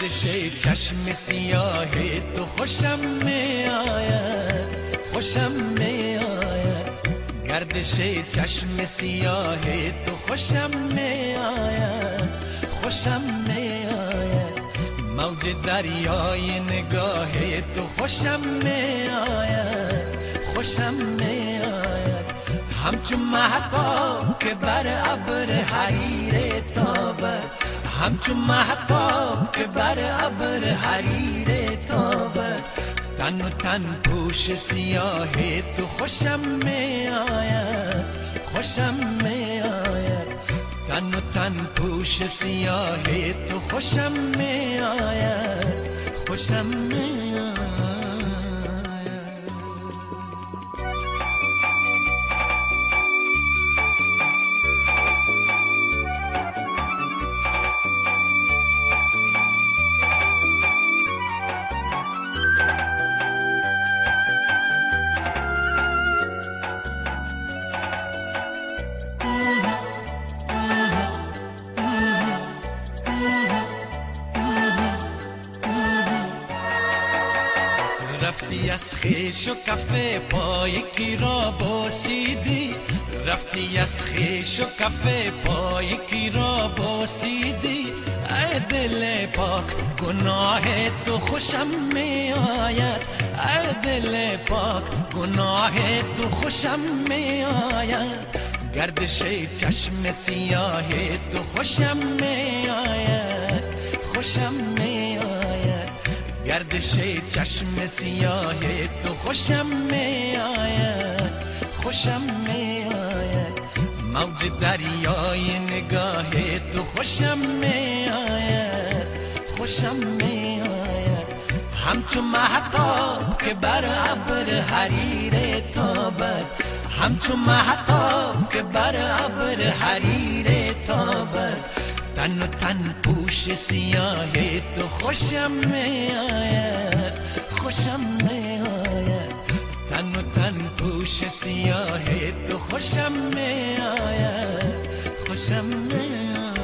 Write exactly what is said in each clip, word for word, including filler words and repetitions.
گردش چشم سیاه تو خوشم می آید، خوشم می آید. گردش چشم سیاه تو خوشم می آید، خوشم می آید. موج دریای نگاه تو خوشم می آید، خوشم می آید. همچون مهتاب که بر ابر حریر تابد، همچون مهتاب که بر ابر حریر تابد. تن و تن پوش سیاه تو خوشم می آید، خوشم می آید. تن و تن پوش سیاه تو خوشم می آید، خوشم می آید. رفتی از خیش و کفه پای کی را بوسیدی، رفتی از خیش و کفه پای کی را بوسیدی. ای دل پاک گناه تو خوشم می آید، ای دل پاک گناه تو خوشم می آید. گردش چشم سیاه تو خوشم می آید، خوشم می آید. گردش چشم سیاه تو خوشم می آید، خوشم می آید. موج دریای نگاه تو خوشم می آید، خوشم می آید. همچون مهتاب که بر ابر حریر تابد، همچون مهتاب که بر ابر حریر تابد. تن و تن پوش سیاه تو خوشم می آید، خوشم می آید. تن و تن پوش سیاه تو خوشم می آید، خوشم می آید.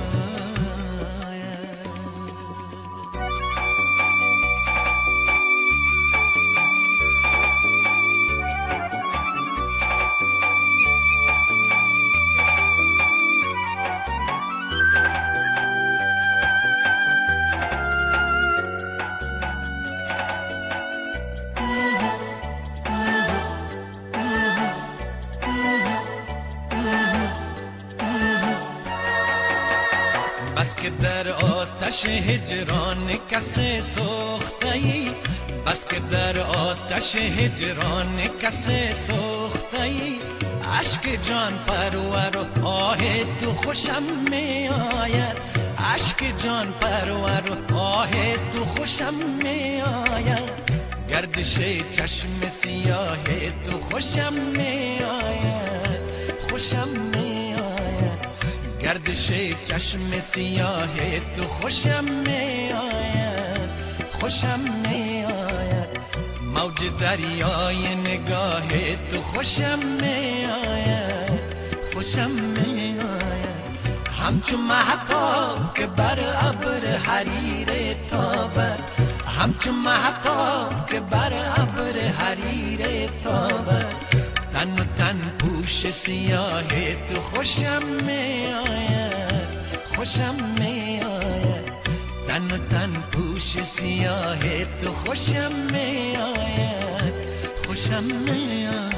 بس که در آتش هجران کسی سوخته ای، بس که در آتش هجران کسی سوخته ای. عشق جان پرور و آه تو خوشم می آید، عشق جان پرور و آه تو خوشم می آید. گردش چشم سیاه تو خوشم می آید، خوشم می آید. گردش چشم سیاه تو خوشم می آید، خوشم می آید. موج دریای نگاه تو خوشم می آید، خوشم می آید. همچون مهتاب که بر ابر حریر تابد، همچون مهتاب که بر ابر حریر تابد. تن و تن پوش سیاه تو خوشم می آید، خوشم می آید. تن و تن پوش سیاه تو خوشم می آید، خوشم می آید.